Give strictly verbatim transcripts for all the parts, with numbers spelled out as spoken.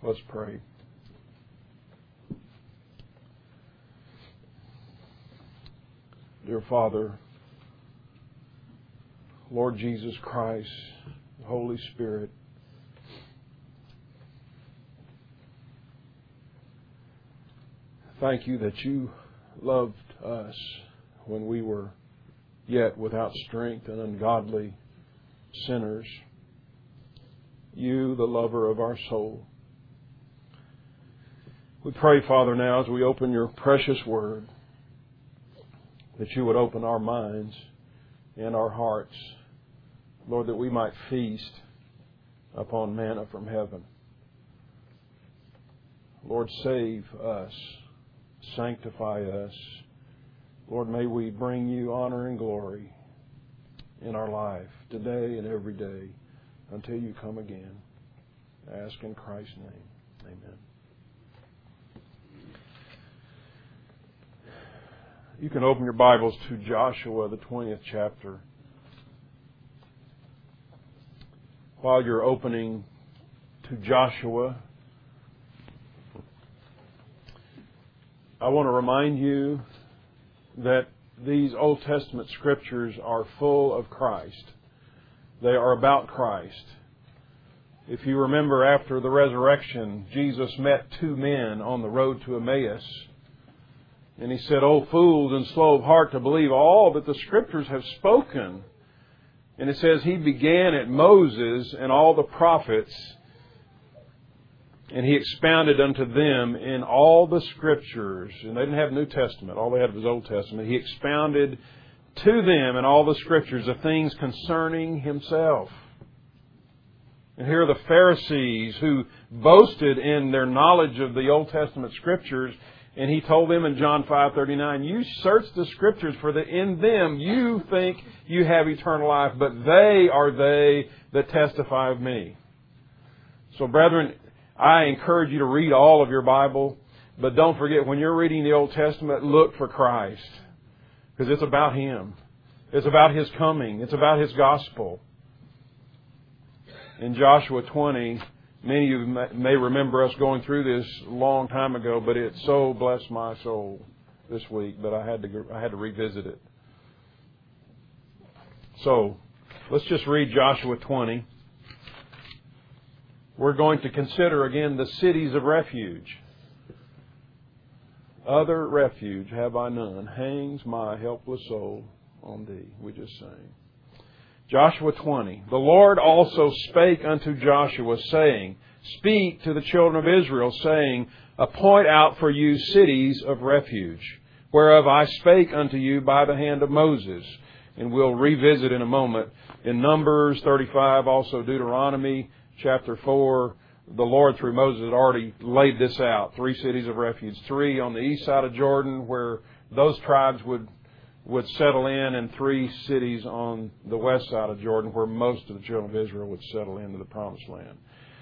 Let's pray. Dear Father, Lord Jesus Christ, Holy Spirit, thank you that you loved us when we were yet without strength and ungodly sinners. You, the lover of our soul. We pray, Father, now as we open your precious word, that you would open our minds and our hearts, Lord, that we might feast upon manna from heaven. Lord, save us, sanctify us. Lord, may we bring you honor and glory in our life today and every day until you come again. I ask in Christ's name. Amen. You can open your Bibles to Joshua, the twentieth chapter. While you're opening to Joshua, I want to remind you that these Old Testament scriptures are full of Christ. They are about Christ. If you remember, after the resurrection, Jesus met two men on the road to Emmaus. And he said, "O fools and slow of heart to believe all that the Scriptures have spoken." And it says he began at Moses and all the prophets, and he expounded unto them in all the Scriptures. And they didn't have New Testament. All they had was Old Testament. He expounded to them in all the Scriptures the things concerning himself. And here are the Pharisees who boasted in their knowledge of the Old Testament Scriptures. And he told them in John five thirty-nine, "You search the Scriptures, for that in them you think you have eternal life, but they are they that testify of me." So, brethren, I encourage you to read all of your Bible, but don't forget, when you're reading the Old Testament, look for Christ, because it's about Him. It's about His coming. It's about His gospel. In Joshua twenty, many of you may remember us going through this a long time ago, but it so blessed my soul this week that I had to I had to revisit it. So, let's just read Joshua twenty. We're going to consider again the cities of refuge. "Other refuge have I none, hangs my helpless soul on thee." We just sang. Joshua twenty. "The Lord also spake unto Joshua, saying, Speak to the children of Israel, saying, Appoint out for you cities of refuge, whereof I spake unto you by the hand of Moses." And we'll revisit in a moment in Numbers thirty-five, also Deuteronomy chapter four. The Lord through Moses had already laid this out. Three cities of refuge. Three on the east side of Jordan where those tribes would would settle in, and three cities on the west side of Jordan where most of the children of Israel would settle into the promised land.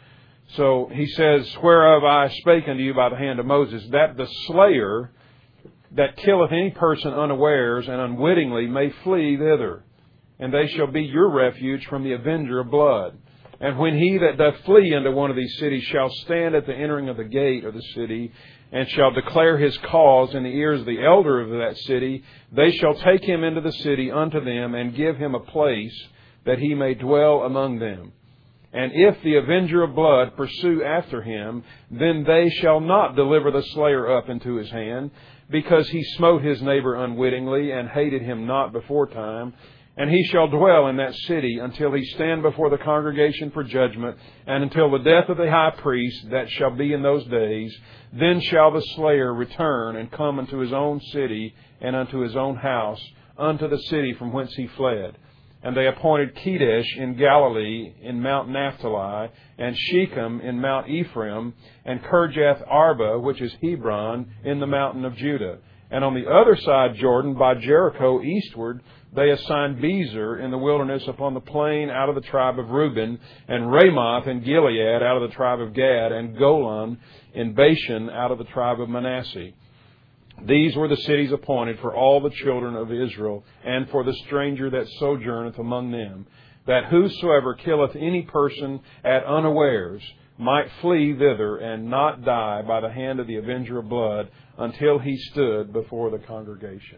So he says, "Whereof I spake unto you by the hand of Moses, that the slayer that killeth any person unawares and unwittingly may flee thither. And they shall be your refuge from the avenger of blood. And when he that doth flee into one of these cities shall stand at the entering of the gate of the city, and shall declare his cause in the ears of the elder of that city, they shall take him into the city unto them, and give him a place that he may dwell among them. And if the avenger of blood pursue after him, then they shall not deliver the slayer up into his hand, because he smote his neighbor unwittingly, and hated him not before time. And he shall dwell in that city until he stand before the congregation for judgment, and until the death of the high priest that shall be in those days. Then shall the slayer return and come unto his own city and unto his own house, unto the city from whence he fled. And they appointed Kedesh in Galilee in Mount Naphtali, and Shechem in Mount Ephraim, and Kirjath Arba, which is Hebron, in the mountain of Judah. And on the other side Jordan, by Jericho eastward, they assigned Bezer in the wilderness upon the plain out of the tribe of Reuben, and Ramoth in Gilead out of the tribe of Gad, and Golan in Bashan out of the tribe of Manasseh. These were the cities appointed for all the children of Israel, and for the stranger that sojourneth among them, that whosoever killeth any person at unawares might flee thither and not die by the hand of the avenger of blood until he stood before the congregation.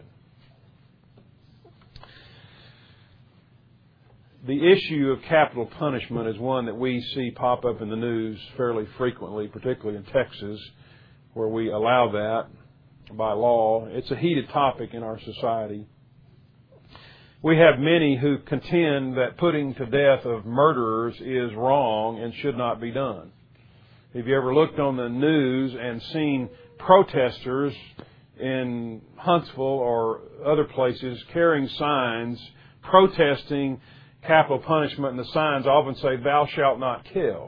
The issue of capital punishment is one that we see pop up in the news fairly frequently, particularly in Texas, where we allow that by law. It's a heated topic in our society. We have many who contend that putting to death of murderers is wrong and should not be done. Have you ever looked on the news and seen protesters in Huntsville or other places carrying signs protesting capital punishment, and the signs often say, "Thou shalt not kill"?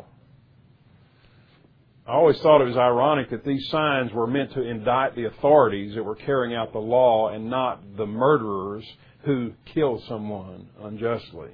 I always thought it was ironic that these signs were meant to indict the authorities that were carrying out the law and not the murderers who kill someone unjustly.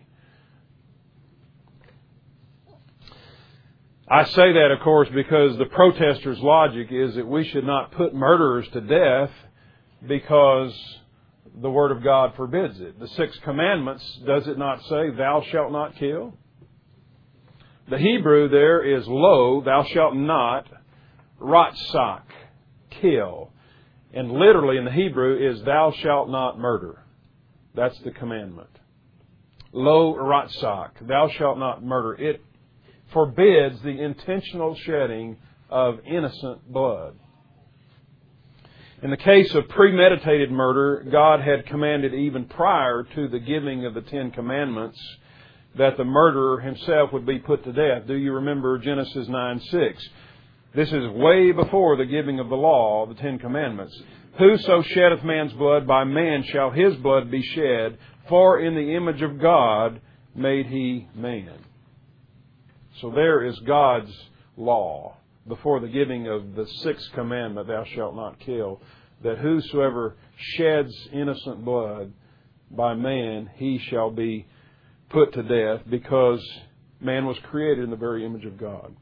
I say that, of course, because the protesters' logic is that we should not put murderers to death because the Word of God forbids it. The Sixth Commandments, does it not say, "Thou shalt not kill"? The Hebrew there is lo, thou shalt not, ratzak, kill. And literally in the Hebrew is thou shalt not murder. That's the commandment. Lo ratzak, thou shalt not murder. It forbids the intentional shedding of innocent blood. In the case of premeditated murder, God had commanded even prior to the giving of the Ten Commandments that the murderer himself would be put to death. Do you remember Genesis nine six? This is way before the giving of the law, the Ten Commandments. Whoso sheddeth man's blood, by man shall his blood be shed, for in the image of God made he man. So there is God's law before the giving of the sixth commandment, thou shalt not kill, that whosoever sheds innocent blood, by man he shall be put to death, because man was created in the very image of God.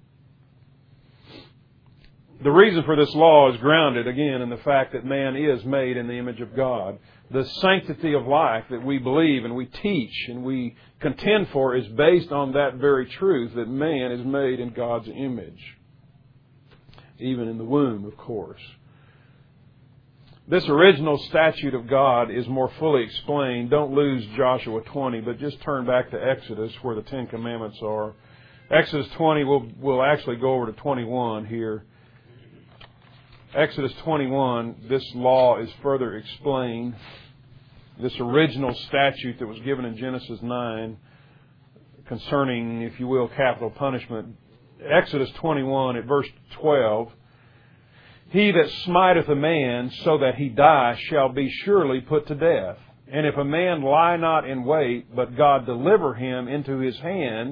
The reason for this law is grounded, again, in the fact that man is made in the image of God. The sanctity of life that we believe and we teach and we contend for is based on that very truth, that man is made in God's image. Even in the womb, of course. This original statute of God is more fully explained. Don't lose Joshua twenty, but just turn back to Exodus where the Ten Commandments are. Exodus twenty, we'll, we'll actually go over to twenty-one here. Exodus twenty-one, this law is further explained. This original statute that was given in Genesis nine concerning, if you will, capital punishment. Exodus twenty-one at verse twelve. He that smiteth a man so that he die shall be surely put to death. And if a man lie not in wait, but God deliver him into his hand.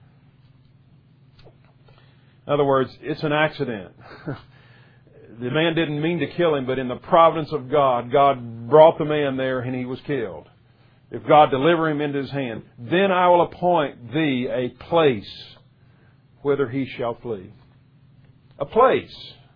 In other words, it's an accident. The man didn't mean to kill him, but in the providence of God, God brought the man there and he was killed. If God deliver him into his hand, then I will appoint thee a place whither he shall flee. A place.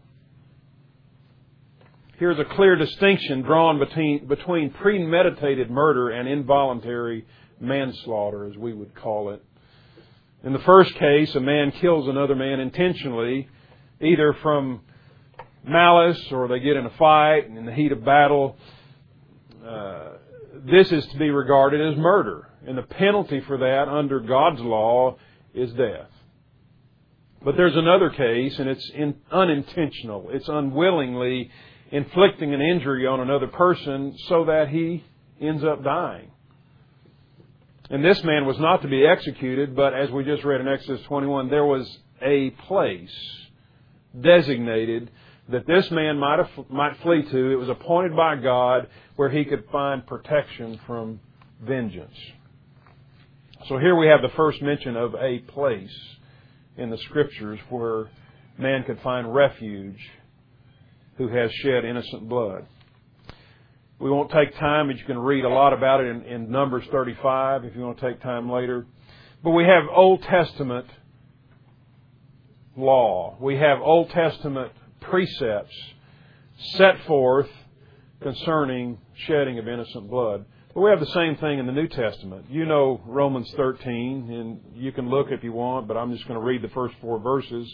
Here's a clear distinction drawn between, between premeditated murder and involuntary manslaughter, as we would call it. In the first case, a man kills another man intentionally, either from malice or they get in a fight and in the heat of battle. Uh, this is to be regarded as murder. And the penalty for that under God's law is death. But there's another case, and it's in, unintentional. It's unwillingly inflicting an injury on another person so that he ends up dying. And this man was not to be executed, but as we just read in Exodus twenty-one, there was a place designated that this man might have, might flee to. It was appointed by God where he could find protection from vengeance. So here we have the first mention of a place in the Scriptures where man could find refuge who has shed innocent blood. We won't take time, but you can read a lot about it in, in Numbers thirty-five if you want to take time later. But we have Old Testament law. We have Old Testament precepts set forth concerning shedding of innocent blood. But we have the same thing in the New Testament. You know Romans thirteen, and you can look if you want, but I'm just going to read the first four verses.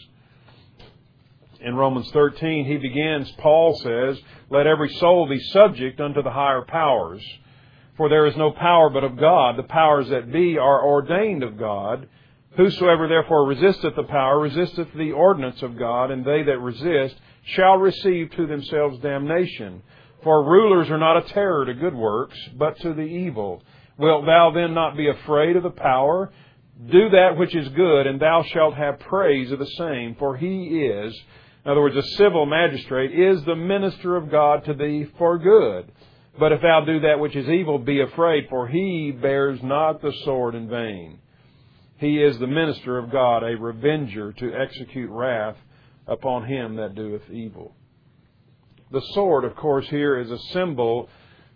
In Romans thirteen, he begins, Paul says, "Let every soul be subject unto the higher powers. For there is no power but of God. The powers that be are ordained of God. Whosoever therefore resisteth the power, resisteth the ordinance of God, and they that resist shall receive to themselves damnation. For rulers are not a terror to good works, but to the evil. Wilt thou then not be afraid of the power? Do that which is good, and thou shalt have praise of the same. For he is," in other words, a civil magistrate, "is the minister of God to thee for good. But if thou do that which is evil, be afraid, for he bears not the sword in vain. He is the minister of God, a revenger to execute wrath upon him that doeth evil." The sword, of course, here is a symbol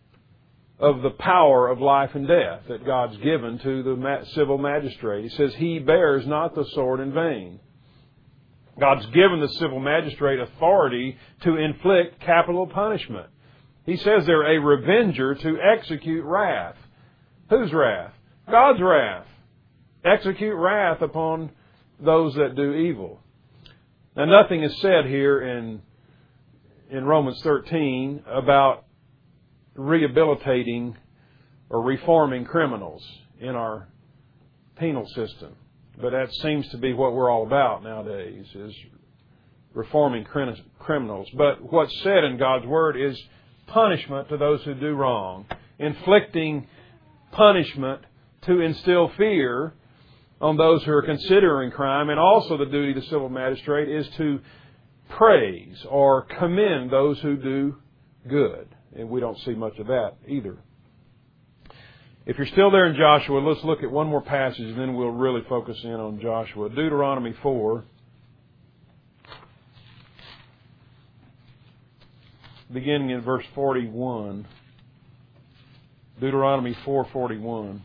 of the power of life and death that God's given to the civil magistrate. He says, "He bears not the sword in vain." God's given the civil magistrate authority to inflict capital punishment. He says they're a revenger to execute wrath. Whose wrath? God's wrath. Execute wrath upon those that do evil. Now, nothing is said here in, in Romans thirteen about rehabilitating or reforming criminals in our penal system. But that seems to be what we're all about nowadays, is reforming criminals. But what's said in God's Word is punishment to those who do wrong. Inflicting punishment to instill fear on those who are considering crime. And also the duty of the civil magistrate is to praise or commend those who do good. And we don't see much of that either. If you're still there in Joshua, let's look at one more passage and then we'll really focus in on Joshua. Deuteronomy four. Beginning in verse forty-one. Deuteronomy four forty-one.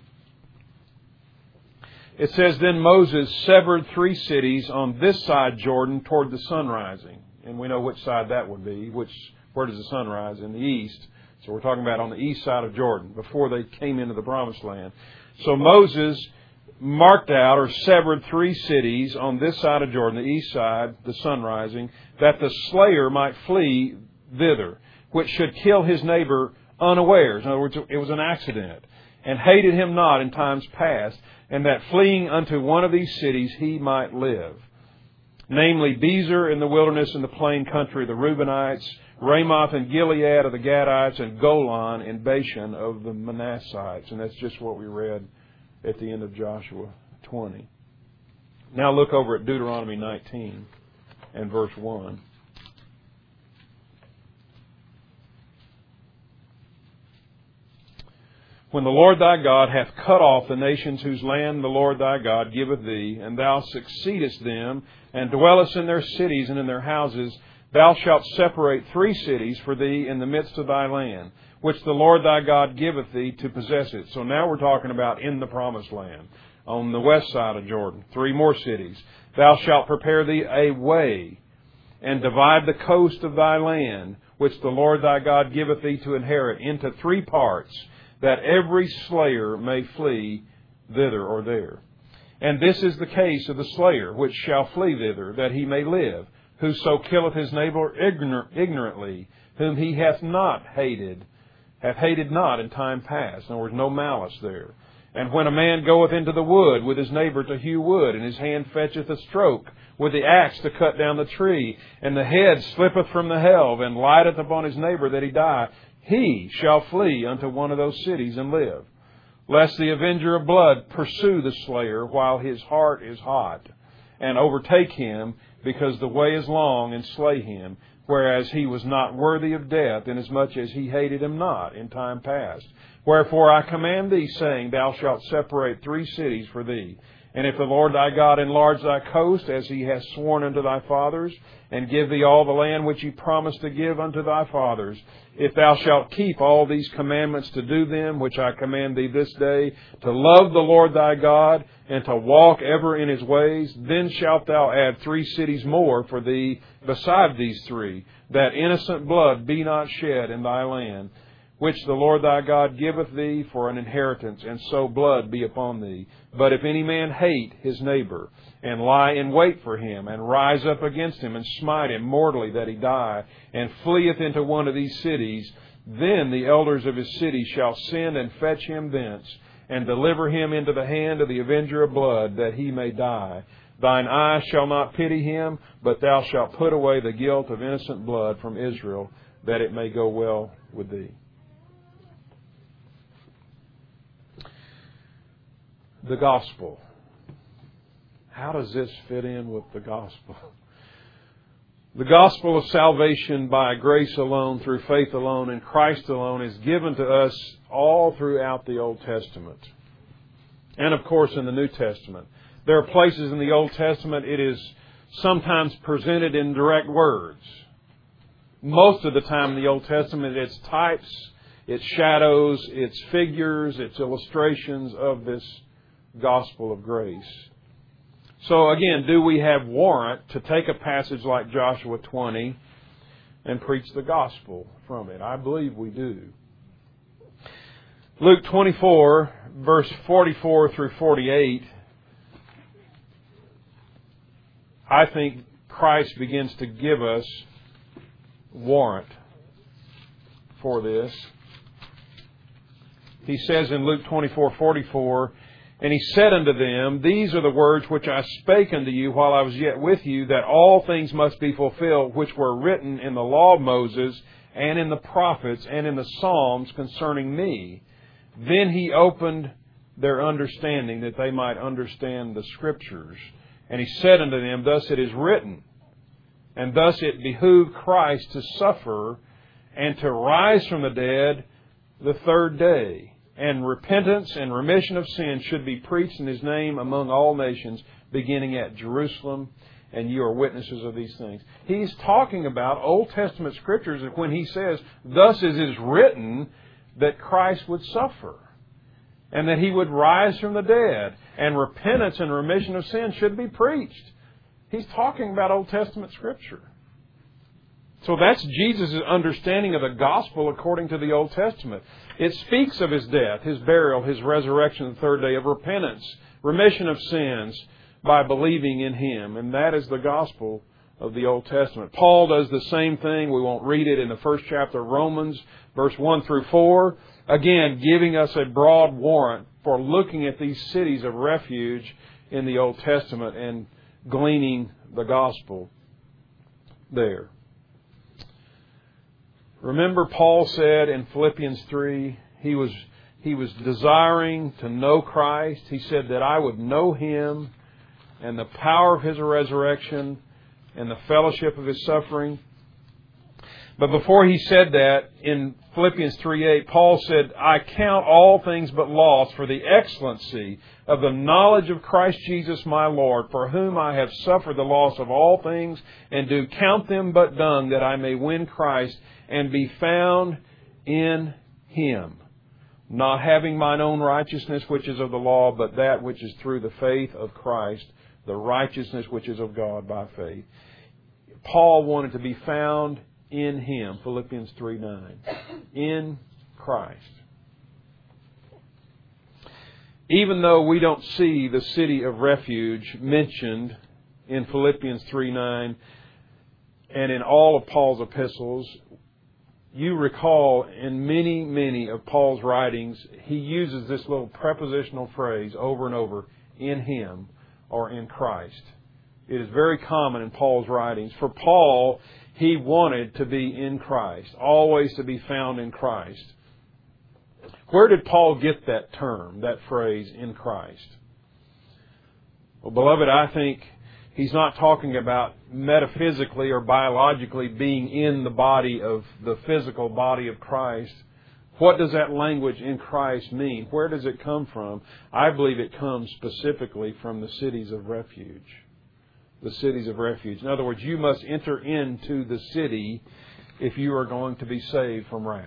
It says, "Then Moses severed three cities on this side Jordan toward the sun rising." And we know which side that would be. Which, where does the sun rise? In the east. So we're talking about on the east side of Jordan, before they came into the promised land. So Moses marked out or severed three cities on this side of Jordan, the east side, the sun rising, that the slayer might flee thither, which should kill his neighbor unawares. In other words, it was an accident. And hated him not in times past, and that fleeing unto one of these cities he might live. Namely, Bezer in the wilderness in the plain country of the Reubenites, Ramoth and Gilead of the Gadites, and Golan in Bashan of the Manassites. And that's just what we read at the end of Joshua twenty. Now look over at Deuteronomy nineteen and verse one. "When the Lord thy God hath cut off the nations whose land the Lord thy God giveth thee, and thou succeedest them, and dwellest in their cities and in their houses, thou shalt separate three cities for thee in the midst of thy land, which the Lord thy God giveth thee to possess it." So now we're talking about in the promised land, on the west side of Jordan. Three more cities. "Thou shalt prepare thee a way, and divide the coast of thy land, which the Lord thy God giveth thee to inherit, into three parts, that every slayer may flee thither or there. And this is the case of the slayer, which shall flee thither, that he may live. Whoso killeth his neighbor ignorantly, whom he hath not hated, hath hated not in time past." In other words, no malice there. "And when a man goeth into the wood with his neighbor to hew wood, and his hand fetcheth a stroke with the axe to cut down the tree, and the head slippeth from the helve, and lighteth upon his neighbor that he die, he shall flee unto one of those cities and live. Lest the avenger of blood pursue the slayer while his heart is hot, and overtake him, because the way is long, and slay him, whereas he was not worthy of death, inasmuch as he hated him not in time past. Wherefore I command thee, saying, Thou shalt separate three cities for thee. And if the Lord thy God enlarge thy coast, as he hath sworn unto thy fathers, and give thee all the land which he promised to give unto thy fathers, if thou shalt keep all these commandments to do them, which I command thee this day, to love the Lord thy God, and to walk ever in his ways, then shalt thou add three cities more for thee beside these three, that innocent blood be not shed in thy land, which the Lord thy God giveth thee for an inheritance, and so blood be upon thee. But if any man hate his neighbor, and lie in wait for him, and rise up against him, and smite him mortally that he die, and fleeth into one of these cities, then the elders of his city shall send and fetch him thence, and deliver him into the hand of the avenger of blood, that he may die. Thine eye shall not pity him, but thou shalt put away the guilt of innocent blood from Israel, that it may go well with thee. The gospel. How does this fit in with the gospel? The gospel of salvation by grace alone, through faith alone, in Christ alone, is given to us all throughout the Old Testament. And of course in the New Testament. There are places in the Old Testament it is sometimes presented in direct words. Most of the time in the Old Testament it's types, it's shadows, it's figures, it's illustrations of this gospel of grace. So again, do we have warrant to take a passage like Joshua twenty and preach the gospel from it? I believe we do. Luke twenty-four, verse forty-four through forty-eight, I think Christ begins to give us warrant for this. He says in Luke twenty-four forty-four, and he said unto them, These are the words which I spake unto you while I was yet with you, that all things must be fulfilled which were written in the law of Moses, and in the prophets, and in the Psalms concerning me. Then he opened their understanding, that they might understand the Scriptures. And he said unto them, Thus it is written, and thus it behooved Christ to suffer, and to rise from the dead the third day. And repentance and remission of sins should be preached in His name among all nations, beginning at Jerusalem, and you are witnesses of these things. He's talking about Old Testament Scriptures when he says, Thus it is written that Christ would suffer, and that He would rise from the dead, and repentance and remission of sins should be preached. He's talking about Old Testament Scripture. So that's Jesus' understanding of the gospel according to the Old Testament. It speaks of His death, His burial, His resurrection the third day, of repentance, remission of sins by believing in Him. And that is the gospel of the Old Testament. Paul does the same thing. We won't read it in the first chapter of Romans, verse one through four. Again, giving us a broad warrant for looking at these cities of refuge in the Old Testament and gleaning the gospel there. Remember, Paul said in Philippians three, he was, he was desiring to know Christ. He said that I would know Him and the power of His resurrection and the fellowship of His suffering. But before he said that, in Philippians three eight, Paul said, I count all things but loss for the excellency of the knowledge of Christ Jesus my Lord, for whom I have suffered the loss of all things, and do count them but dung, that I may win Christ and be found in Him, not having mine own righteousness which is of the law, but that which is through the faith of Christ, the righteousness which is of God by faith. Paul wanted to be found in Him, Philippians three nine, in Christ. Even though we don't see the city of refuge mentioned in Philippians three nine and in all of Paul's epistles, you recall in many, many of Paul's writings, he uses this little prepositional phrase over and over, in Him or in Christ. It is very common in Paul's writings. For Paul, he wanted to be in Christ, always to be found in Christ. Where did Paul get that term, that phrase, in Christ? Well, beloved, I think he's not talking about metaphysically or biologically being in the body of the physical body of Christ. What does that language in Christ mean? Where does it come from? I believe it comes specifically from the cities of refuge. The cities of refuge. In other words, you must enter into the city if you are going to be saved from wrath.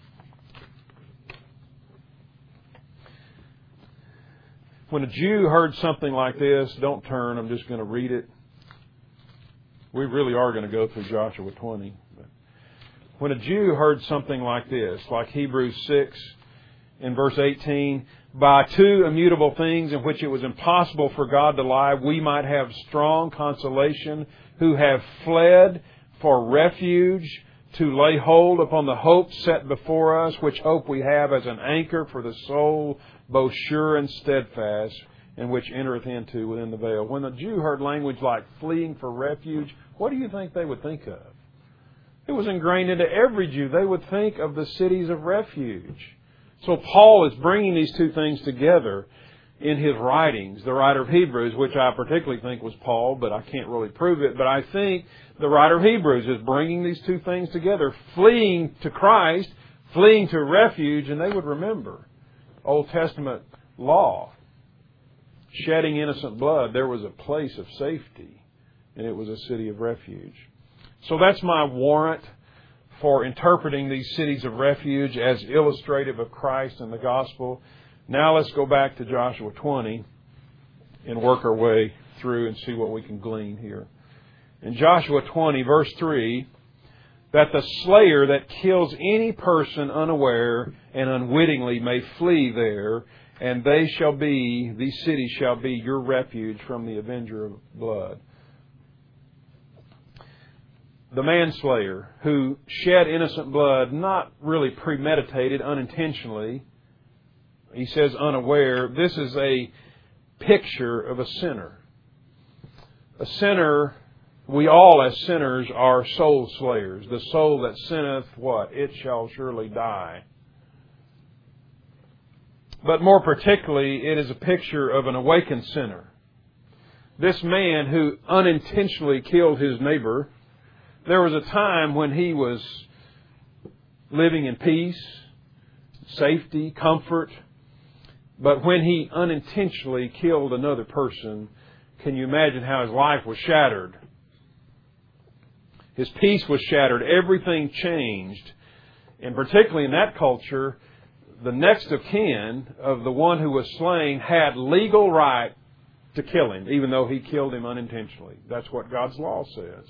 When a Jew heard something like this, don't turn, I'm just going to read it. We really are going to go through Joshua twenty. But When a Jew heard something like this, like Hebrews six in verse eighteen, by two immutable things in which it was impossible for God to lie, we might have strong consolation, who have fled for refuge to lay hold upon the hope set before us, which hope we have as an anchor for the soul, both sure and steadfast, and which entereth into within the veil. When the Jew heard language like fleeing for refuge, what do you think they would think of? It was ingrained into every Jew. They would think of the cities of refuge. So Paul is bringing these two things together in his writings. The writer of Hebrews, which I particularly think was Paul, but I can't really prove it, but I think the writer of Hebrews is bringing these two things together, fleeing to Christ, fleeing to refuge, and they would remember Old Testament law. Shedding innocent blood, there was a place of safety, and it was a city of refuge. So that's my warrant for interpreting these cities of refuge as illustrative of Christ and the gospel. Now let's go back to Joshua twenty and work our way through and see what we can glean here. In Joshua twenty, verse three, that the slayer that kills any person unaware and unwittingly may flee there, and they shall be, these cities shall be your refuge from the avenger of blood. The manslayer who shed innocent blood, not really premeditated, unintentionally, he says unaware, this is a picture of a sinner. A sinner, we all as sinners are soul slayers. The soul that sinneth, what? It shall surely die. But more particularly, it is a picture of an awakened sinner. This man who unintentionally killed his neighbor, there was a time when he was living in peace, safety, comfort. But when he unintentionally killed another person, can you imagine how his life was shattered? His peace was shattered. Everything changed. And particularly in that culture, the next of kin of the one who was slain had legal right to kill him, even though he killed him unintentionally. That's what God's law says.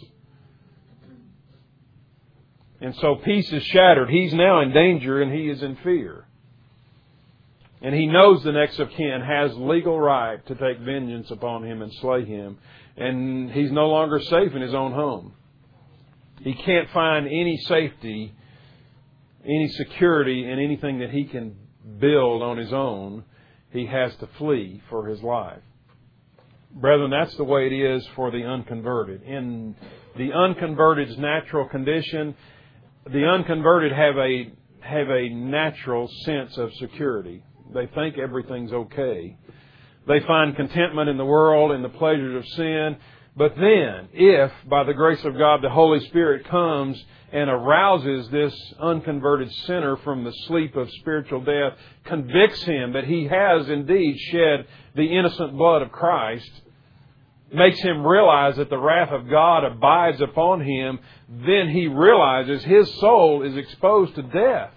And so peace is shattered. He's now in danger and he is in fear. And he knows the next of kin has legal right to take vengeance upon him and slay him. And he's no longer safe in his own home. He can't find any safety, any security in anything that he can build on his own. He has to flee for his life. Brethren, that's the way it is for the unconverted. In the unconverted's natural condition, the unconverted have a have a natural sense of security. They think everything's okay. They find contentment in the world and the pleasures of sin. But then, if, by the grace of God, the Holy Spirit comes and arouses this unconverted sinner from the sleep of spiritual death, convicts him that he has indeed shed the innocent blood of Christ, makes him realize that the wrath of God abides upon him, then he realizes his soul is exposed to death.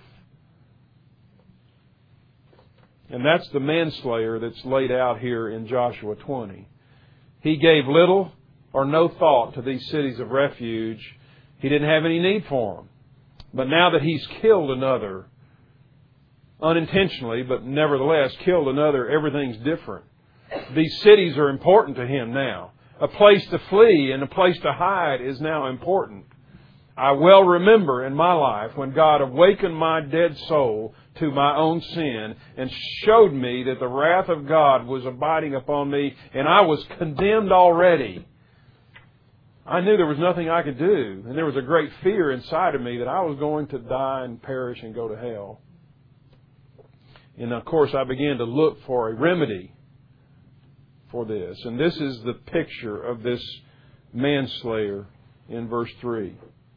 And that's the manslayer that's laid out here in Joshua twenty. He gave little or no thought to these cities of refuge. He didn't have any need for them. But now that he's killed another, unintentionally, but nevertheless killed another, everything's different. These cities are important to him now. A place to flee and a place to hide is now important. I well remember in my life when God awakened my dead soul to my own sin and showed me that the wrath of God was abiding upon me and I was condemned already. I knew there was nothing I could do, and there was a great fear inside of me that I was going to die and perish and go to hell. And of course I began to look for a remedy for this. And this is the picture of this manslayer in verse three.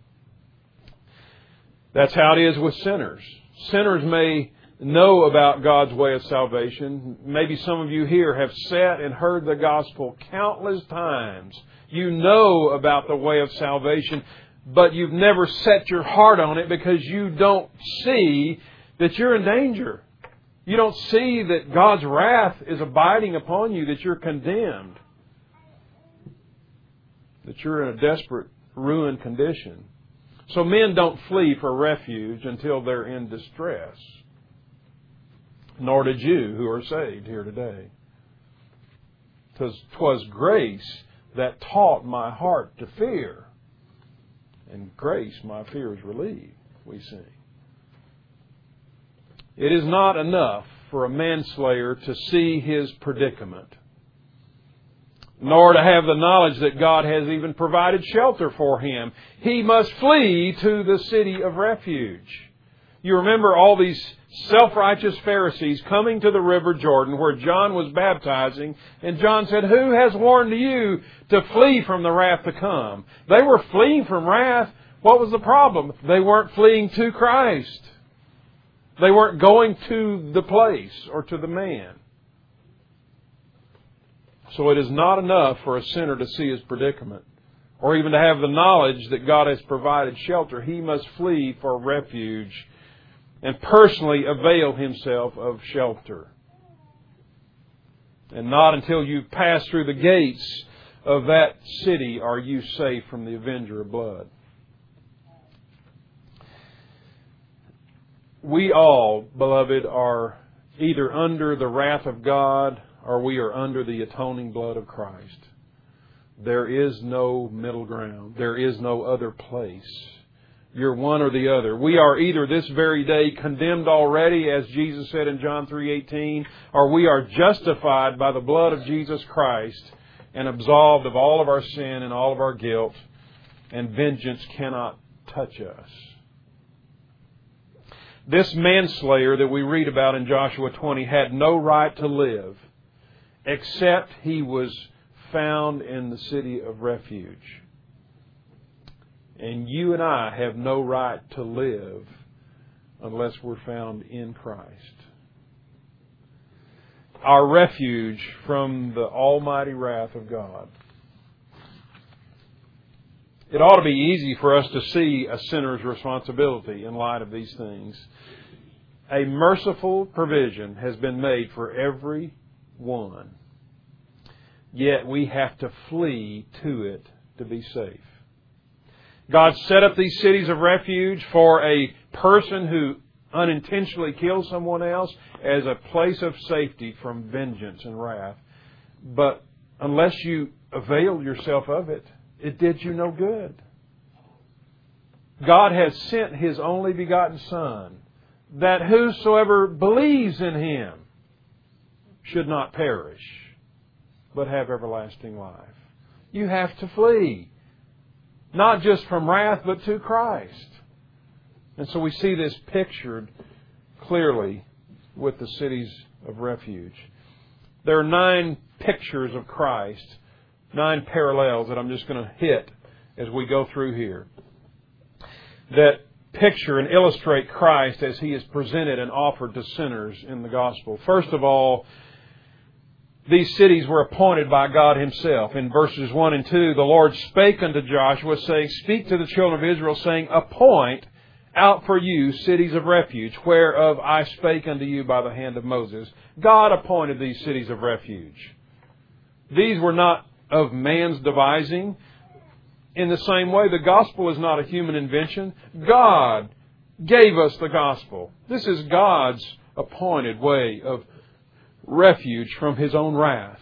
That's how it is with sinners. Sinners may know about God's way of salvation. Maybe some of you here have sat and heard the gospel countless times. You know about the way of salvation, but you've never set your heart on it because you don't see that you're in danger. You don't see that God's wrath is abiding upon you, that you're condemned, that you're in a desperate, ruined condition. So men don't flee for refuge until they're in distress. Nor did you who are saved here today. 'Twas grace that taught my heart to fear, and grace my fears relieved, we sing. It is not enough for a manslayer to see his predicament, nor to have the knowledge that God has even provided shelter for him. He must flee to the city of refuge. You remember all these self-righteous Pharisees coming to the river Jordan where John was baptizing, and John said, "Who has warned you to flee from the wrath to come?" They were fleeing from wrath. What was the problem? They weren't fleeing to Christ. They weren't going to the place or to the man. So it is not enough for a sinner to see his predicament or even to have the knowledge that God has provided shelter. He must flee for refuge and personally avail himself of shelter. And not until you pass through the gates of that city are you safe from the avenger of blood. We all, beloved, are either under the wrath of God or we are under the atoning blood of Christ. There is no middle ground. There is no other place. You're one or the other. We are either this very day condemned already, as Jesus said in John three eighteen, or we are justified by the blood of Jesus Christ and absolved of all of our sin and all of our guilt, and vengeance cannot touch us. This manslayer that we read about in Joshua twenty had no right to live except he was found in the city of refuge. And you and I have no right to live unless we're found in Christ. Our refuge from the almighty wrath of God. It ought to be easy for us to see a sinner's responsibility in light of these things. A merciful provision has been made for every one. Yet we have to flee to it to be safe. God set up these cities of refuge for a person who unintentionally kills someone else as a place of safety from vengeance and wrath. But unless you availed yourself of it, it did you no good. God has sent His only begotten Son, that whosoever believes in Him should not perish, but have everlasting life. You have to flee. Not just from wrath, but to Christ. And so we see this pictured clearly with the cities of refuge. There are nine pictures of Christ, nine parallels that I'm just going to hit as we go through here, that picture and illustrate Christ as He is presented and offered to sinners in the gospel. First of all, these cities were appointed by God Himself. In verses one and two, the Lord spake unto Joshua, saying, Speak to the children of Israel, saying, Appoint out for you cities of refuge, whereof I spake unto you by the hand of Moses. God appointed these cities of refuge. These were not of man's devising. In the same way, the gospel is not a human invention. God gave us the gospel. This is God's appointed way of refuge from His own wrath.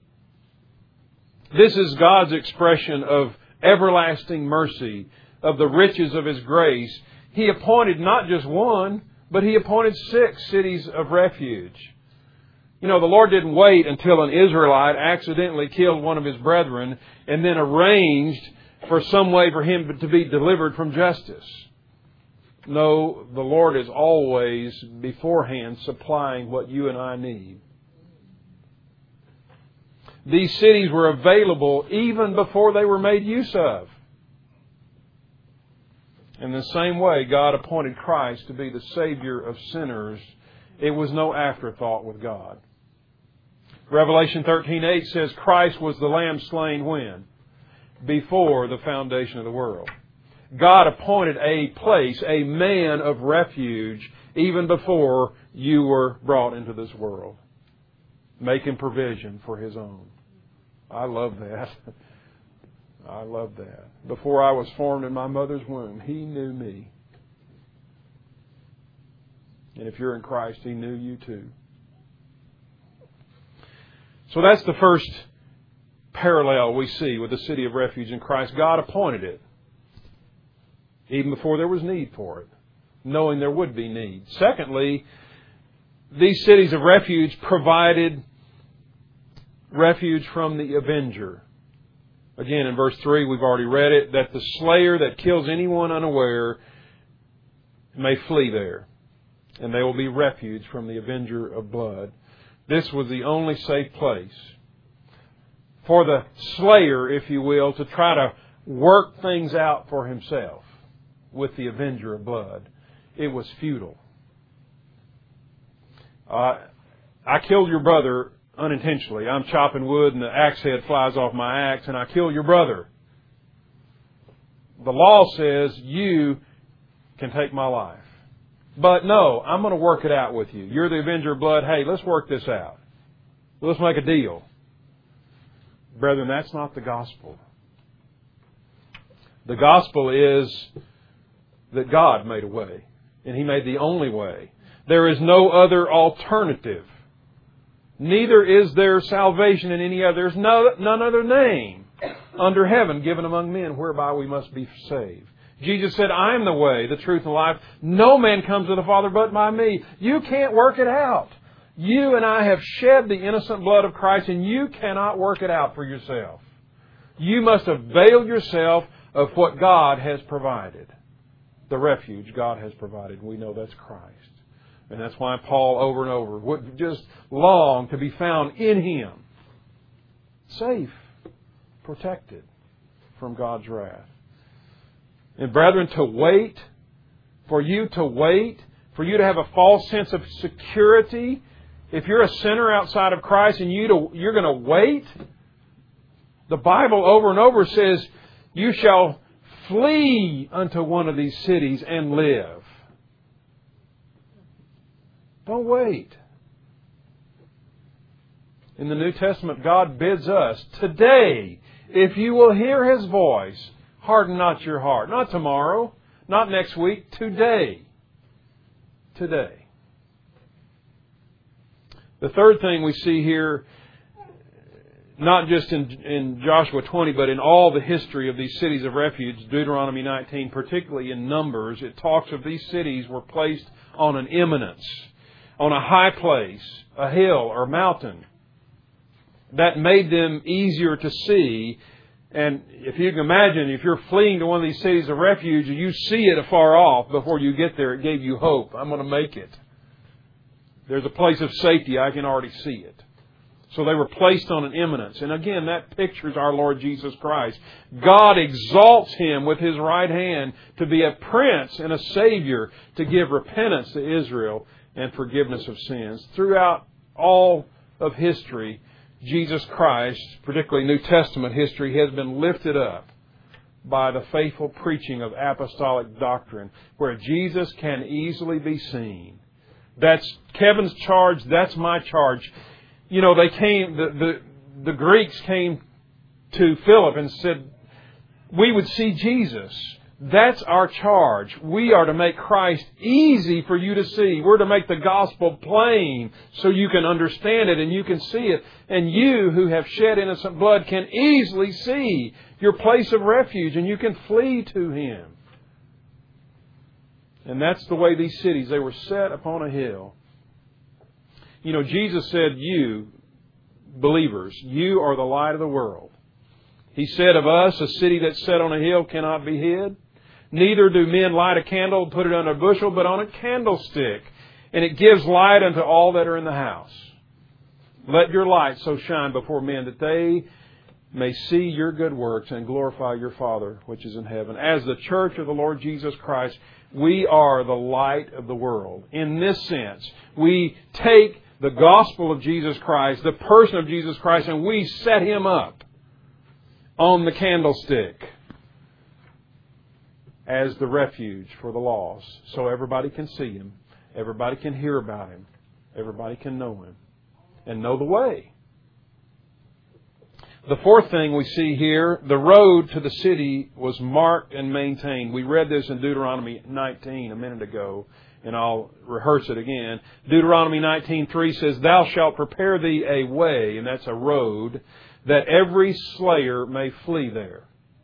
This is God's expression of everlasting mercy, of the riches of His grace. He appointed not just one, but He appointed six cities of refuge. You know, the Lord didn't wait until an Israelite accidentally killed one of his brethren and then arranged for some way for him to be delivered from justice. No, the Lord is always beforehand supplying what you and I need. These cities were available even before they were made use of. In the same way, God appointed Christ to be the Savior of sinners. It was no afterthought with God. Revelation thirteen eight says Christ was the Lamb slain when? Before the foundation of the world. God appointed a place, a man of refuge, even before you were brought into this world, making provision for His own. I love that. I love that. Before I was formed in my mother's womb, He knew me. And if you're in Christ, He knew you too. So that's the first parallel we see with the city of refuge in Christ. God appointed it, even before there was need for it, knowing there would be need. Secondly, these cities of refuge provided refuge from the avenger. Again, in verse three, we've already read it, that the slayer that kills anyone unaware may flee there, and they will be refuge from the avenger of blood. This was the only safe place for the slayer, if you will, to try to work things out for himself with the avenger of blood. It was futile. Uh, I killed your brother unintentionally. I'm chopping wood and the axe head flies off my axe and I kill your brother. The law says you can take my life. But no, I'm going to work it out with you. You're the avenger of blood. Hey, let's work this out. Let's make a deal. Brethren, that's not the gospel. The gospel is that God made a way, and He made the only way. There is no other alternative. Neither is there salvation in any other. There's no, none other name under heaven given among men whereby we must be saved. Jesus said, I am the way, the truth, and the life. No man comes to the Father but by me. You can't work it out. You and I have shed the innocent blood of Christ, and you cannot work it out for yourself. You must avail yourself of what God has provided. The refuge God has provided. We know that's Christ. And that's why Paul over and over would just long to be found in Him. Safe, protected from God's wrath. And brethren, to wait, for you to wait, for you to have a false sense of security, if you're a sinner outside of Christ and you to, you're going to wait, the Bible over and over says, you shall flee unto one of these cities and live. Don't wait. In the New Testament, God bids us, today, if you will hear His voice, harden not your heart. Not tomorrow, not next week, today. Today. The third thing we see here, not just in, in Joshua twenty, but in all the history of these cities of refuge, Deuteronomy nineteen, particularly in Numbers, it talks of these cities were placed on an eminence, on a high place, a hill or mountain. That made them easier to see. And if you can imagine, if you're fleeing to one of these cities of refuge, you see it afar off before you get there. It gave you hope. I'm going to make it. There's a place of safety. I can already see it. So they were placed on an eminence. And again, that pictures our Lord Jesus Christ. God exalts Him with His right hand to be a prince and a savior, to give repentance to Israel and forgiveness of sins. Throughout all of history, Jesus Christ, particularly New Testament history, has been lifted up by the faithful preaching of apostolic doctrine, where Jesus can easily be seen. That's Kevin's charge. That's my charge. You know, they came, the, the, the Greeks came to Philip and said, we would see Jesus. That's our charge. We are to make Christ easy for you to see. We're to make the gospel plain so you can understand it and you can see it. And you who have shed innocent blood can easily see your place of refuge and you can flee to Him. And that's the way these cities, they were set upon a hill. You know, Jesus said, you, believers, you are the light of the world. He said of us, a city that's set on a hill cannot be hid. Neither do men light a candle and put it under a bushel, but on a candlestick. And it gives light unto all that are in the house. Let your light so shine before men that they may see your good works and glorify your Father which is in heaven. As the church of the Lord Jesus Christ, we are the light of the world. In this sense, we take the gospel of Jesus Christ, the person of Jesus Christ, and we set Him up on the candlestick as the refuge for the lost. So everybody can see Him. Everybody can hear about Him. Everybody can know Him and know the way. The fourth thing we see here, the road to the city was marked and maintained. We read this in Deuteronomy nineteen a minute ago, and I'll rehearse it again. Deuteronomy nineteen three says, "Thou shalt prepare thee a way," and that's a road, "that every slayer may flee there."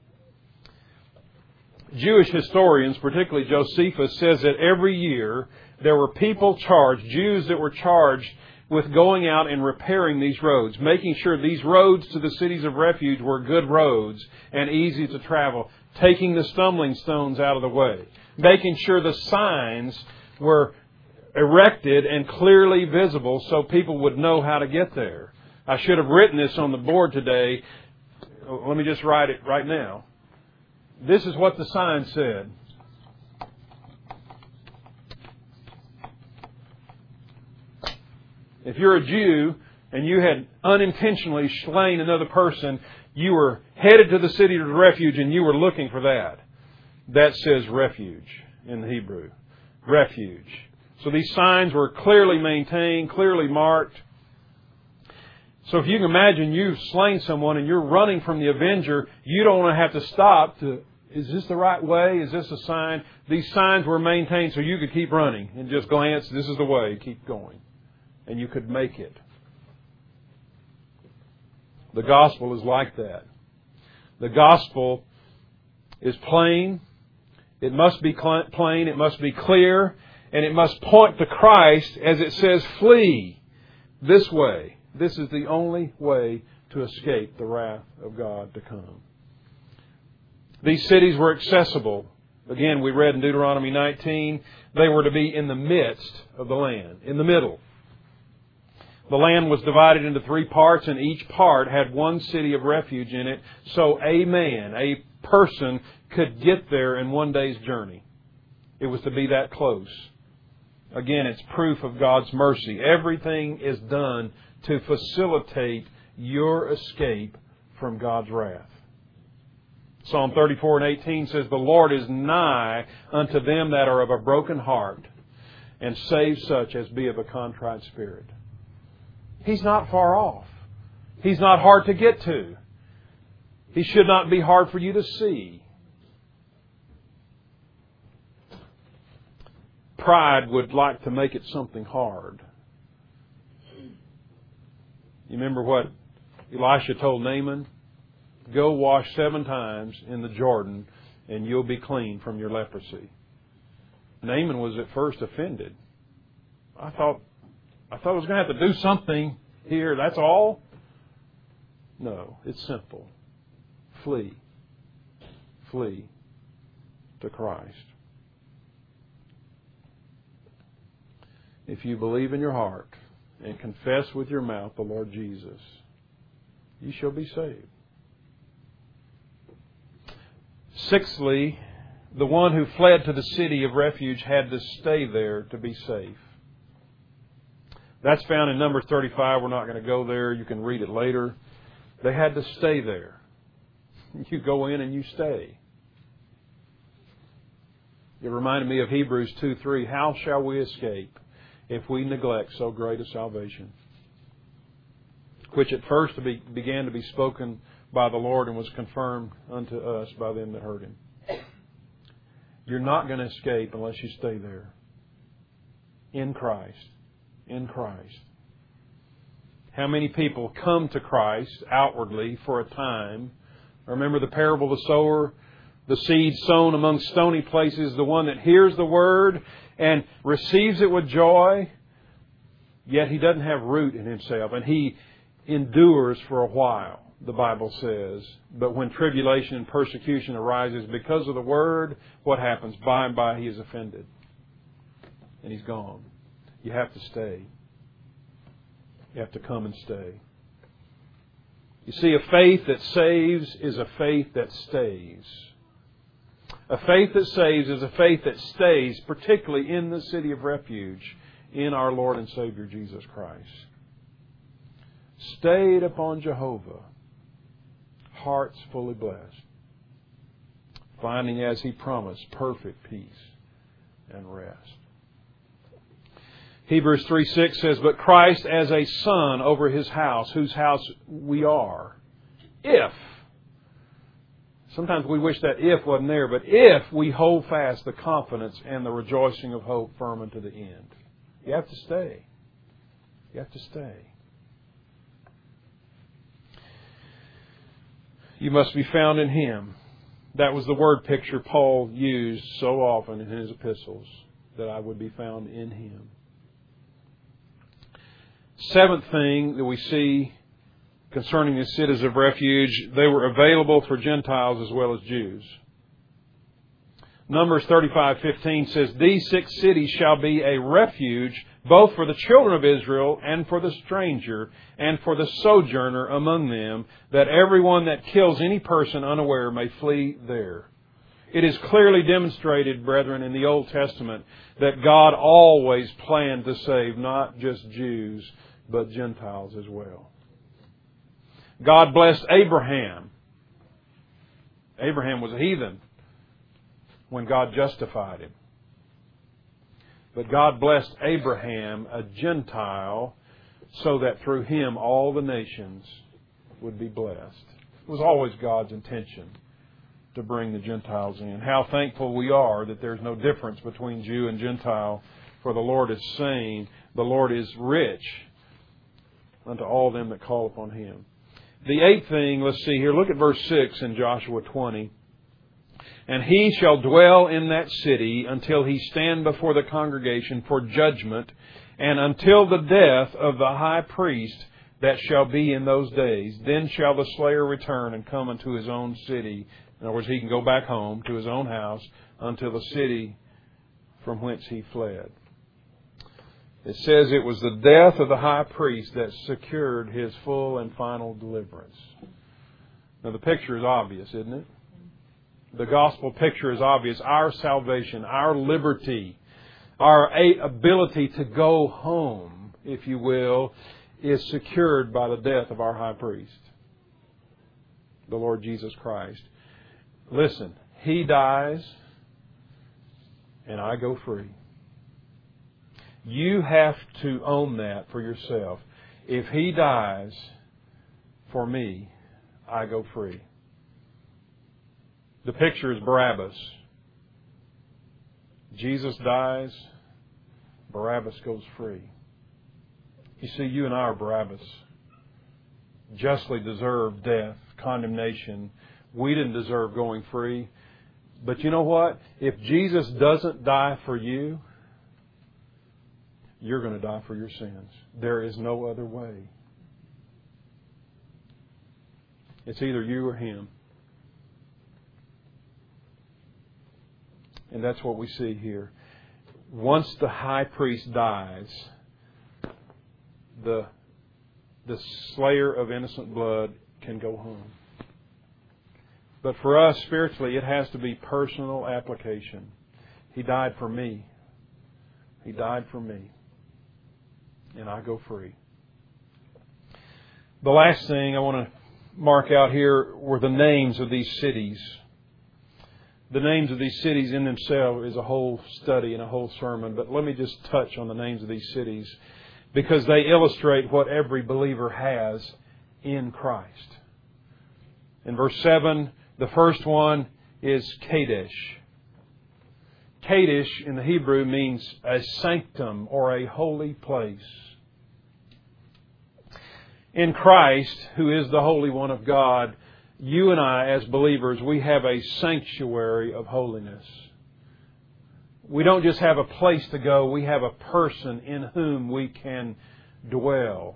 Jewish historians, particularly Josephus, says that every year there were people charged, Jews that were charged with going out and repairing these roads, making sure these roads to the cities of refuge were good roads and easy to travel, taking the stumbling stones out of the way, making sure the signs were erected and clearly visible so people would know how to get there. I should have written this on the board today. Let me just write it right now. This is what the sign said. If you're a Jew and you had unintentionally slain another person, you were headed to the city of refuge and you were looking for that. That says refuge in the Hebrew. Refuge. So these signs were clearly maintained, clearly marked. So if you can imagine you've slain someone and you're running from the avenger, you don't want to have to stop to, is this the right way? Is this a sign? These signs were maintained so you could keep running and just glance, this is the way, keep going. And you could make it. The gospel is like that. The gospel is plain. It must be plain. It must be clear. And it must point to Christ as it says, flee this way. This is the only way to escape the wrath of God to come. These cities were accessible. Again, we read in Deuteronomy nineteen, they were to be in the midst of the land, in the middle. The land was divided into three parts, and each part had one city of refuge in it, so a man, a person, could get there in one day's journey. It was to be that close. Again, it's proof of God's mercy. Everything is done to facilitate your escape from God's wrath. Psalm thirty-four and eighteen says, "The Lord is nigh unto them that are of a broken heart, and save such as be of a contrite spirit." He's not far off. He's not hard to get to. He should not be hard for you to see. Pride would like to make it something hard. You remember what Elisha told Naaman? Go wash seven times in the Jordan and you'll be clean from your leprosy. Naaman was at first offended. I thought, I thought I was going to have to do something here. That's all? No, it's simple. Flee. Flee to Christ. If you believe in your heart and confess with your mouth the Lord Jesus, you shall be saved. Sixthly, the one who fled to the city of refuge had to stay there to be safe. That's found in Numbers thirty-five. We're not going to go there. You can read it later. They had to stay there. You go in and you stay. It reminded me of Hebrews two three. How shall we escape if we neglect so great a salvation? Which at first began to be spoken by the Lord and was confirmed unto us by them that heard Him. You're not going to escape unless you stay there. In Christ. In Christ. How many people come to Christ outwardly for a time? Remember the parable of the sower? The seed sown among stony places, the one that hears the word and receives it with joy, yet he doesn't have root in himself, and he endures for a while, the Bible says. But when tribulation and persecution arises because of the word, what happens? By and by he is offended, and he's gone. You have to stay. You have to come and stay. You see, a faith that saves is a faith that stays. A faith that saves is a faith that stays, particularly in the city of refuge, in our Lord and Savior Jesus Christ. Stayed upon Jehovah, hearts fully blessed, finding as He promised perfect peace and rest. Hebrews three six says, "But Christ as a son over His house," whose house we are, If. Sometimes we wish that if wasn't there, but if we hold fast the confidence and the rejoicing of hope firm unto the end. You have to stay. You have to stay. You must be found in Him. That was the word picture Paul used so often in his epistles, that I would be found in Him. Seventh thing that we see concerning the cities of refuge, they were available for Gentiles as well as Jews. Numbers thirty-five fifteen says, These six cities shall be a refuge both for the children of Israel and for the stranger and for the sojourner among them, that everyone that kills any person unaware may flee there. It is clearly demonstrated, brethren, in the Old Testament that God always planned to save not just Jews, but Gentiles as well. God blessed Abraham. Abraham was a heathen when God justified him. But God blessed Abraham, a Gentile, so that through him all the nations would be blessed. It was always God's intention to bring the Gentiles in. How thankful we are that there's no difference between Jew and Gentile, for the Lord is saying, the Lord is rich unto all them that call upon Him. The eighth thing, let's see here, look at verse six in Joshua twenty. And he shall dwell in that city until he stand before the congregation for judgment, and until the death of the high priest that shall be in those days. Then shall the slayer return and come unto his own city. In other words, he can go back home to his own house until the city from whence he fled. It says it was the death of the high priest that secured his full and final deliverance. Now the picture is obvious, isn't it? The gospel picture is obvious. Our salvation, our liberty, our ability to go home, if you will, is secured by the death of our high priest, the Lord Jesus Christ. Listen, He dies and I go free. You have to own that for yourself. If He dies for me, I go free. The picture is Barabbas. Jesus dies, Barabbas goes free. You see, you and I are Barabbas. Justly deserved death, condemnation. We didn't deserve going free. But you know what? If Jesus doesn't die for you, you're going to die for your sins. There is no other way. It's either you or Him. And that's what we see here. Once the high priest dies, the, the slayer of innocent blood can go home. But for us, spiritually, it has to be personal application. He died for me. He died for me. And I go free. The last thing I want to mark out here were the names of these cities. The names of these cities in themselves is a whole study and a whole sermon, but let me just touch on the names of these cities because they illustrate what every believer has in Christ. In verse seven, the first one is Kadesh. Kadesh in the Hebrew means a sanctum or a holy place. In Christ, who is the Holy One of God, you and I, as believers, we have a sanctuary of holiness. We don't just have a place to go, we have a person in whom we can dwell.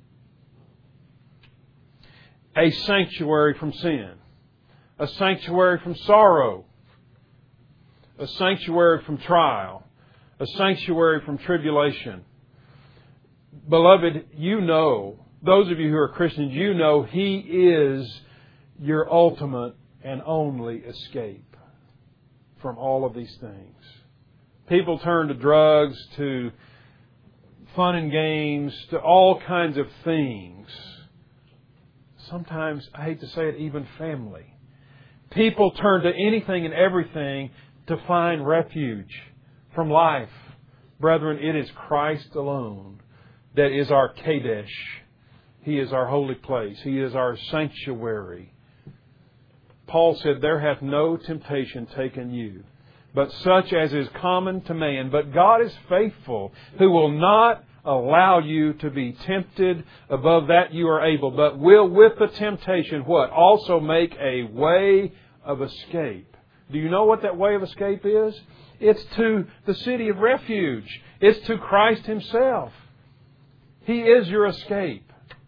A sanctuary from sin. A sanctuary from sorrow. A sanctuary from trial. A sanctuary from tribulation. Beloved, you know, those of you who are Christians, you know He is your ultimate and only escape from all of these things. People turn to drugs, to fun and games, to all kinds of things. Sometimes, I hate to say it, even family. People turn to anything and everything to find refuge from life. Brethren, it is Christ alone that is our Kadesh. He is our holy place. He is our sanctuary. Paul said, there hath no temptation taken you, but such as is common to man. But God is faithful, who will not allow you to be tempted above that you are able, but will with the temptation, what? Also make a way of escape. Do you know what that way of escape is? It's to the city of refuge. It's to Christ Himself. He is your escape.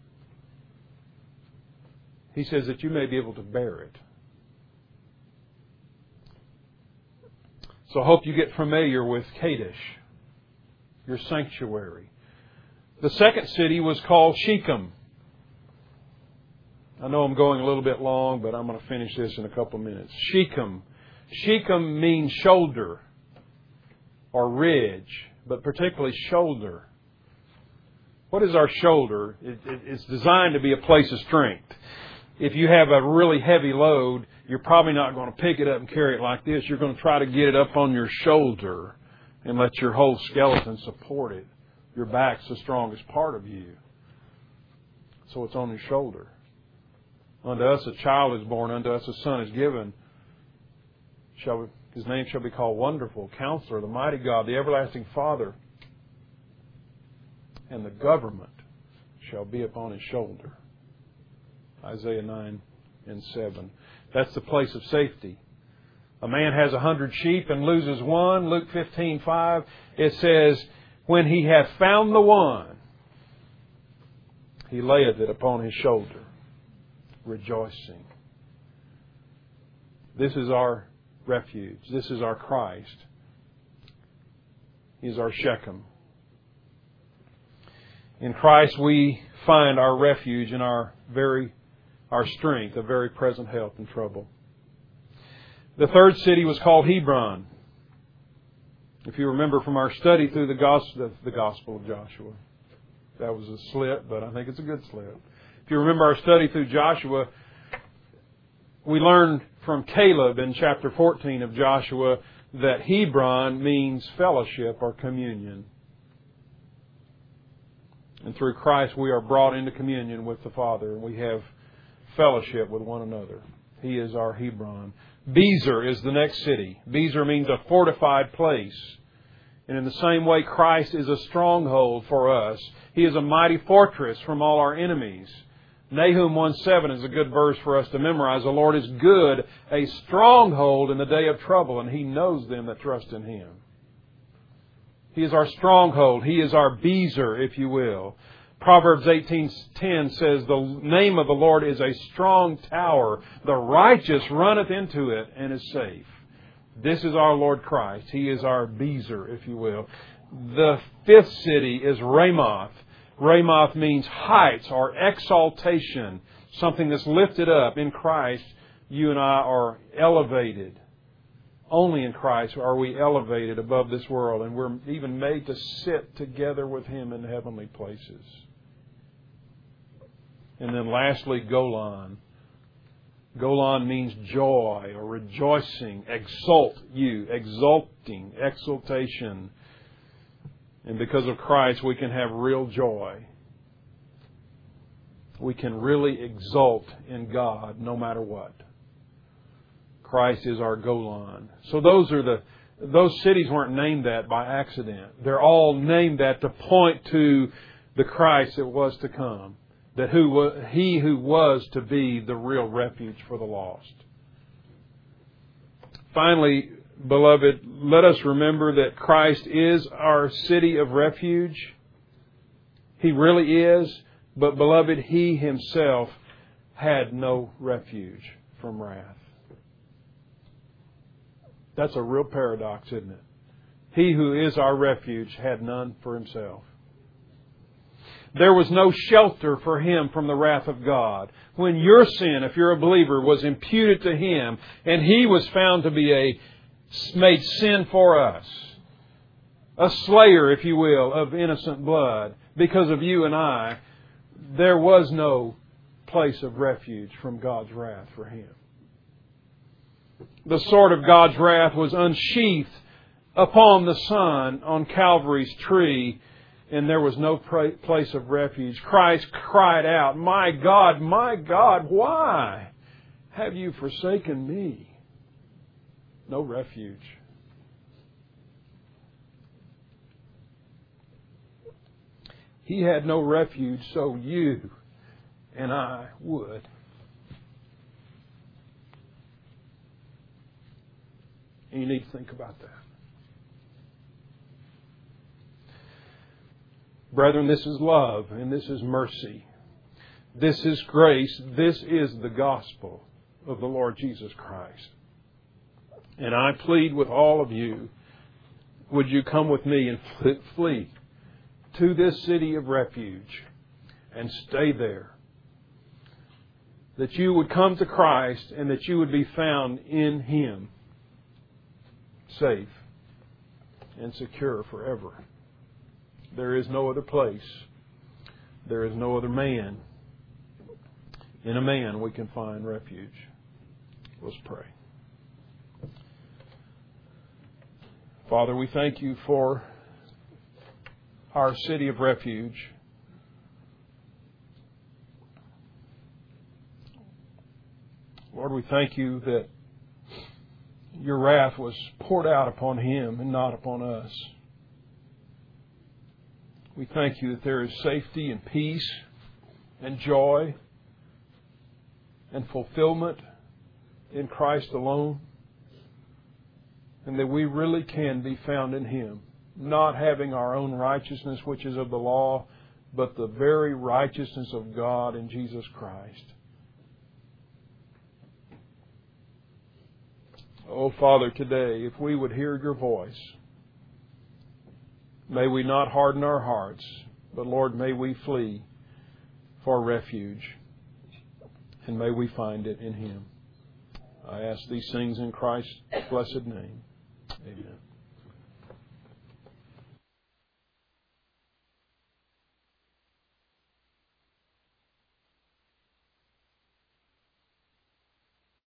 He says that you may be able to bear it. So I hope you get familiar with Kadesh, your sanctuary. The second city was called Shechem. I know I'm going a little bit long, but I'm going to finish this in a couple of minutes. Shechem. Shechem means shoulder or ridge, but particularly shoulder. What is our shoulder? It, it, it's designed to be a place of strength. If you have a really heavy load, you're probably not going to pick it up and carry it like this. You're going to try to get it up on your shoulder and let your whole skeleton support it. Your back's the strongest part of you. So it's on your shoulder. Unto us a child is born, unto us a son is given. Shall we, his name shall be called Wonderful, Counselor, the Mighty God, the Everlasting Father. And the government shall be upon his shoulder. Isaiah nine and seven. That's the place of safety. A man has a hundred sheep and loses one. Luke fifteen five. It says, when he hath found the one, he layeth it upon his shoulder, rejoicing. This is our refuge. This is our Christ. He is our Shechem. In Christ we find our refuge and our very our strength, a very present help in trouble. The third city was called Hebron. If you remember from our study through the gospel, the Gospel of Joshua, that was a slip, but I think it's a good slip. If you remember our study through Joshua, we learned from Caleb in chapter fourteen of Joshua that Hebron means fellowship or communion. And through Christ we are brought into communion with the Father, and we have fellowship with one another. He is our Hebron. Bezer is the next city. Bezer means a fortified place. And in the same way, Christ is a stronghold for us. He is a mighty fortress from all our enemies. Nahum one seven is a good verse for us to memorize. The Lord is good, a stronghold in the day of trouble, and He knows them that trust in Him. He is our stronghold. He is our Bezer, if you will. Proverbs eighteen ten says, the name of the Lord is a strong tower. The righteous runneth into it and is safe. This is our Lord Christ. He is our Bezer, if you will. The fifth city is Ramoth. Ramoth means heights or exaltation. Something that's lifted up. In Christ, you and I are elevated. Only in Christ are we elevated above this world, and we're even made to sit together with Him in heavenly places. And then lastly, Golan. Golan means joy or rejoicing, exult you, exulting, exultation. And because of Christ, we can have real joy. We can really exult in God no matter what. Christ is our Golan. So those are the those cities weren't named that by accident. They're all named that to point to the Christ that was to come. That who He who was to be the real refuge for the lost. Finally, beloved, let us remember that Christ is our city of refuge. He really is. But beloved, He Himself had no refuge from wrath. That's a real paradox, isn't it? He who is our refuge had none for Himself. There was no shelter for Him from the wrath of God. When your sin, if you're a believer, was imputed to Him, and He was found to be a made sin for us, a slayer, if you will, of innocent blood, because of you and I, there was no place of refuge from God's wrath for Him. The sword of God's wrath was unsheathed upon the Son on Calvary's tree, and there was no pra- place of refuge. Christ cried out, "My God, my God, why have you forsaken me?" No refuge. He had no refuge, so you and I would. And you need to think about that. Brethren, this is love and this is mercy. This is grace. This is the gospel of the Lord Jesus Christ. And I plead with all of you, would you come with me and flee to this city of refuge and stay there? That you would come to Christ and that you would be found in Him, safe and secure forever. There is no other place. There is no other man. In a man we can find refuge. Let's pray. Father, we thank you for our city of refuge. Lord, we thank you that your wrath was poured out upon him and not upon us. We thank you that there is safety and peace and joy and fulfillment in Christ alone, and that we really can be found in Him, not having our own righteousness, which is of the law, but the very righteousness of God in Jesus Christ. Oh, Father, today, if we would hear your voice, may we not harden our hearts, but Lord, may we flee for refuge, and may we find it in Him. I ask these things in Christ's blessed name. Amen.